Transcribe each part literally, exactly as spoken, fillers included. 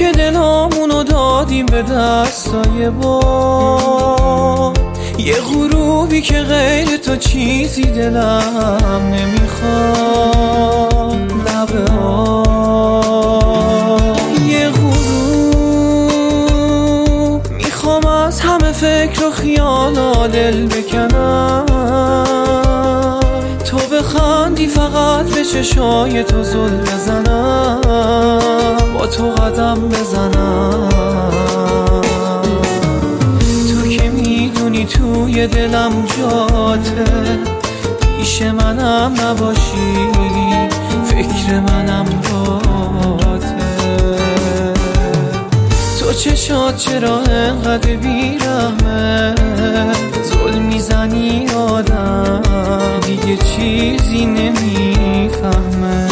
که دلامونو دادیم به دستای باد، یه غروبی که غیر تو چیزی دلم نمیخواد. لب آب یه غروب میخوام از همه فکر و خیالا دل بکنم، تو بخندی فقط به چشای تو زل بزنم، با تو قدم بزنم. تو که میدونی توی دلم جاته، پیش منم نباشی فکر منم باته. تو چشات چرا انقدر بیرحمه، ظلم میزنی آدم دیگه چیزی نمیفهمه.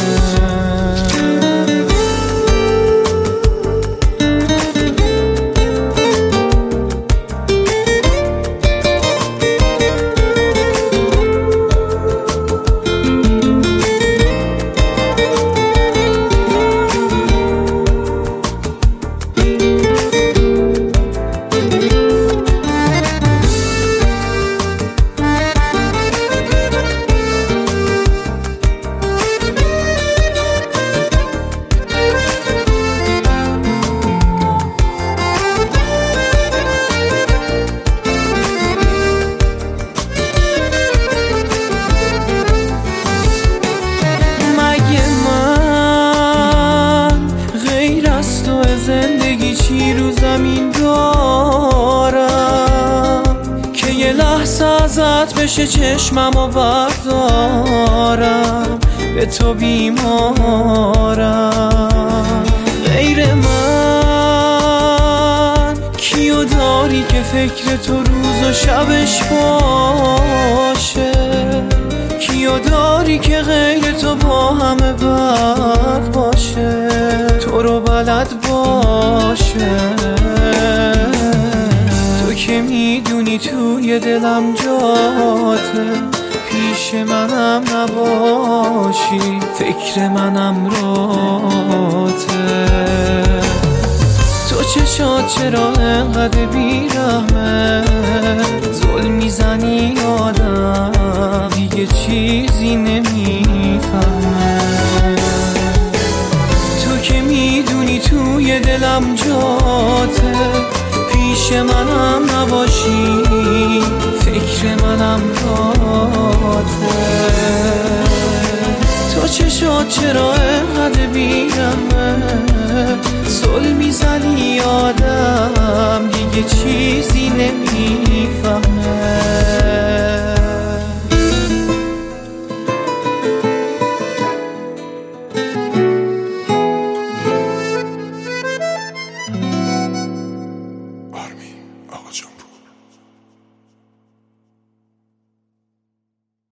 زندگی چی رو زمین دارم که یه لحظه ازت بشه چشممو بردارم، به تو بیمارم. غیر من کیو داری که فکر تو روز و شبش باشه، کیو داری که غیر تو با همه بد باشه، تو رو بلد باشه. تو که میدونی توی دلم جاته، پیش منم نباشی فکر منم راته. تو چشات چرا انقدر بیرحمه، ظلم میزنی آدم دیگه چیزی نمیفهمه. تو که میدونی توی دلم جاته، پیش منم نباشی فکر منم راته. تو چشات چرا انقدر بیرحمه، ظلم میزنی آدم دیگه چیزی نمیفهمه.